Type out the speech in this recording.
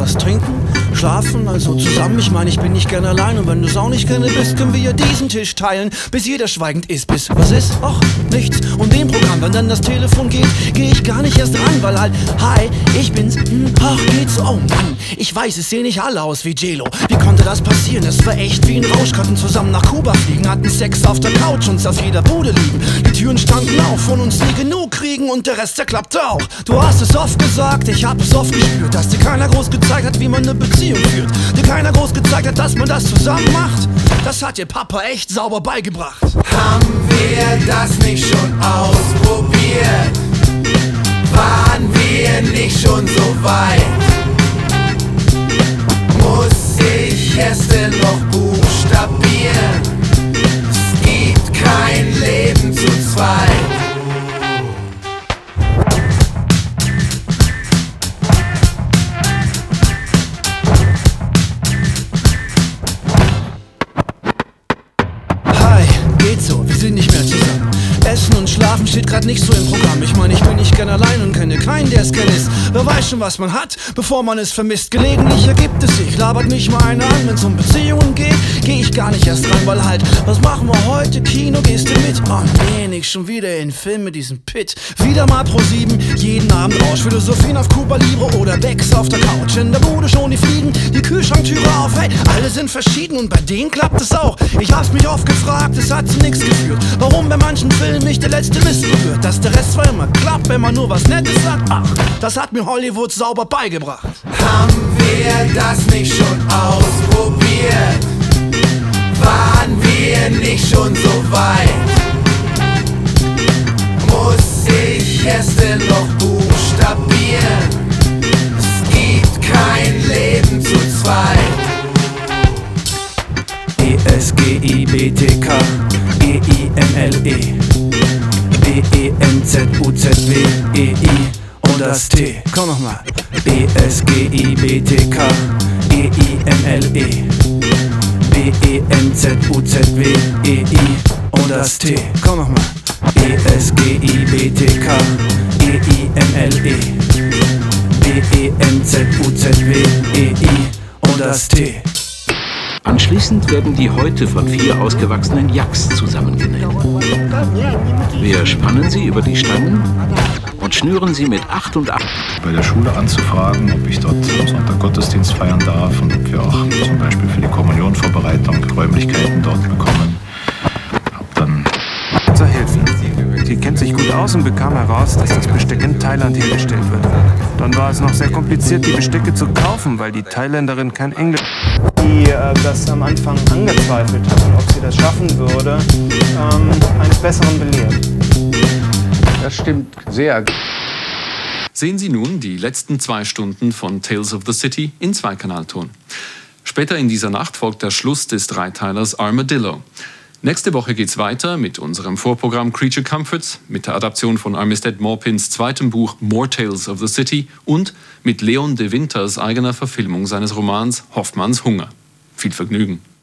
was trinken, schlafen, also zusammen. Ich meine, ich bin nicht gerne allein und wenn du's auch nicht gerne bist, können wir ja diesen Tisch teilen, bis jeder schweigend ist, bis was ist? Ach, nichts. Und dem Programm, wenn dann das Telefon geht, geh ich gar nicht erst ran, weil halt, hi, ich bin's, ach, geht's, oh Mann, ich weiß, es sehen nicht alle aus wie J-Lo. Wie konnte das passieren? Es war echt wie ein Rausch, konnten zusammen nach Kuba fliegen, hatten Sex auf der Couch, uns auf jeder Bude liegen. Die Türen standen auf, von uns nie genug kriegen und der Rest, der klappte auch. Du hast es oft gesagt, ich hab es oft gespürt, dass dir keiner groß gezeigt hat, wie man eine Beziehung führt. Dir keiner groß gezeigt hat, dass man das zusammen macht. Das hat dir Papa echt sauber beigebracht. Haben wir das nicht schon ausprobiert? Waren wir nicht schon so weit? Muss ich es denn noch buchstabieren? Es gibt kein Leben zu zweit. Geht so, wir sind nicht mehr zusammen. Essen und Schlafen steht grad nicht so im Programm. Ich meine, ich bin nicht gern allein und kenne keinen, der es gern ist. Wer weiß schon, was man hat, bevor man es vermisst. Gelegentlich ergibt es sich, labert mich mal einer an. Wenn's um Beziehungen geht, geh ich gar nicht erst rein, weil halt, was machen wir heute? Kino, gehst du mit? Oh nee, nicht schon wieder in Film mit diesem Pit. Wieder mal Pro7, jeden Abend Rausch. Philosophien auf Cuba Libre oder Becks auf der Couch. In der Bude schon die Fliegen, die Kühlschranktüre auf. Hey, alle sind verschieden und bei denen klappt es auch. Ich hab's mich oft gefragt, es hat zu nichts geführt. Warum bei manchen Filmen nicht der letzte Mist berührt? Dass der Rest zwar immer klappt, wenn man nur was Nettes sagt. Ach, das hat mir Hollywood sauber beigebracht. Haben wir das nicht schon ausprobiert? Waren wir nicht schon so weit? Muss ich es denn noch buchstabieren? Es gibt kein Leben zu zweit. ESGIBTK EIMLE BENZUZWEI und das T. Komm nochmal. ESGIBTK EIMLE BENZUZWEI und das T. Komm nochmal. ESGIBTK EIMLE BENZUZWEI und das T. Anschließend werden die Häute von 4 ausgewachsenen Yaks zusammengenäht. Wir spannen sie über die Stangen und schnüren sie mit 8 und 8. Bei der Schule anzufragen, ob ich dort am Sonntag Gottesdienst feiern darf und ob wir auch zum Beispiel für die Kommunionvorbereitung Räumlichkeiten dort bekommen. Hab dann zu helfen. Sie kennt sich gut aus und bekam heraus, dass das Besteck in Thailand hergestellt wird. Dann war es noch sehr kompliziert, die Bestecke zu kaufen, weil die Thailänderin kein Englisch... Die das am Anfang angezweifelt hatten, ob sie das schaffen würde, eines Besseren belehrt. Das stimmt sehr. Sehen Sie nun die letzten 2 Stunden von Tales of the City in Zweikanalton. Später in dieser Nacht folgt der Schluss des Dreiteilers Armadillo. Nächste Woche geht's weiter mit unserem Vorprogramm Creature Comforts, mit der Adaption von Armistead Maupins zweitem Buch More Tales of the City und mit Leon de Winters eigener Verfilmung seines Romans Hoffmanns Hunger. Viel Vergnügen!